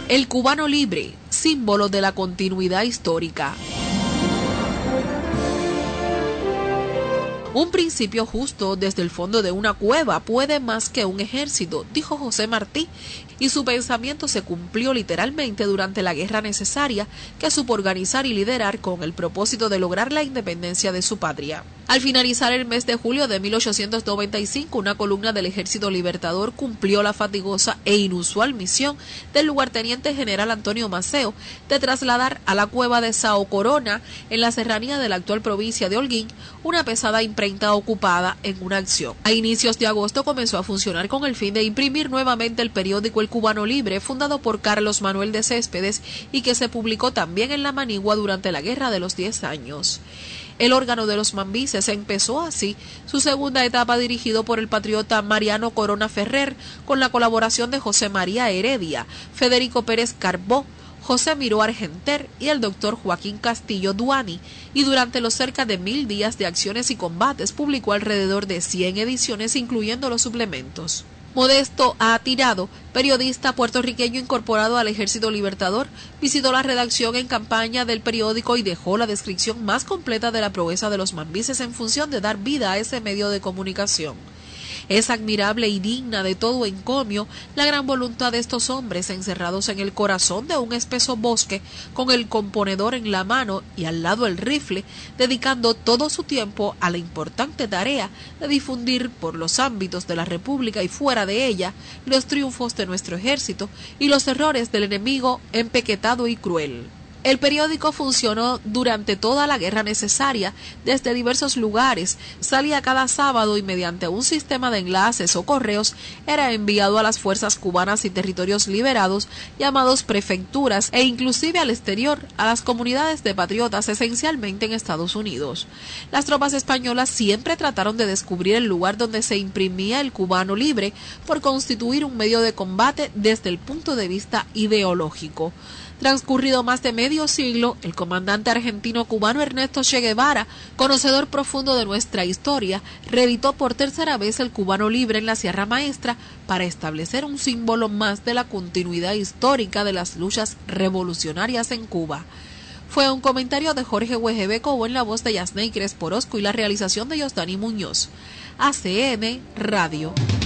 El cubano libre, símbolo de la continuidad histórica. Un principio justo desde el fondo de una cueva puede más que un ejército, dijo José Martí, y su pensamiento se cumplió literalmente durante la guerra necesaria que supo organizar y liderar con el propósito de lograr la independencia de su patria. Al finalizar el mes de julio de 1895, una columna del Ejército Libertador cumplió la fatigosa e inusual misión del lugarteniente general Antonio Maceo de trasladar a la cueva de Sao Corona, en la serranía de la actual provincia de Holguín, una pesada imprenta ocupada en una acción. A inicios de agosto comenzó a funcionar con el fin de imprimir nuevamente el periódico El Cubano Libre, fundado por Carlos Manuel de Céspedes y que se publicó también en La Manigua durante la Guerra de los 10 años. El órgano de los mambises empezó así su segunda etapa dirigido por el patriota Mariano Corona Ferrer, con la colaboración de José María Heredia, Federico Pérez Carbó, José Miró Argenter y el doctor Joaquín Castillo Duani, y durante los cerca de 1000 días de acciones y combates publicó alrededor de 100 ediciones, incluyendo los suplementos. Modesto A. Tirado, periodista puertorriqueño incorporado al Ejército Libertador, visitó la redacción en campaña del periódico y dejó la descripción más completa de la proeza de los mambises en función de dar vida a ese medio de comunicación. Es admirable y digna de todo encomio la gran voluntad de estos hombres encerrados en el corazón de un espeso bosque, con el componedor en la mano y al lado el rifle, dedicando todo su tiempo a la importante tarea de difundir por los ámbitos de la República y fuera de ella los triunfos de nuestro ejército y los errores del enemigo empequetado y cruel. El periódico funcionó durante toda la guerra necesaria, desde diversos lugares, salía cada sábado y mediante un sistema de enlaces o correos era enviado a las fuerzas cubanas y territorios liberados, llamados prefecturas, e inclusive al exterior, a las comunidades de patriotas, esencialmente en Estados Unidos. Las tropas españolas siempre trataron de descubrir el lugar donde se imprimía El Cubano Libre, por constituir un medio de combate desde el punto de vista ideológico. Transcurrido más de medio siglo, el comandante argentino-cubano Ernesto Che Guevara, conocedor profundo de nuestra historia, reeditó por tercera vez El Cubano Libre en la Sierra Maestra para establecer un símbolo más de la continuidad histórica de las luchas revolucionarias en Cuba. Fue un comentario de Jorge Huejebeco en la voz de Yasney Crespo Orozco y la realización de Yosdani Muñoz. ACN Radio.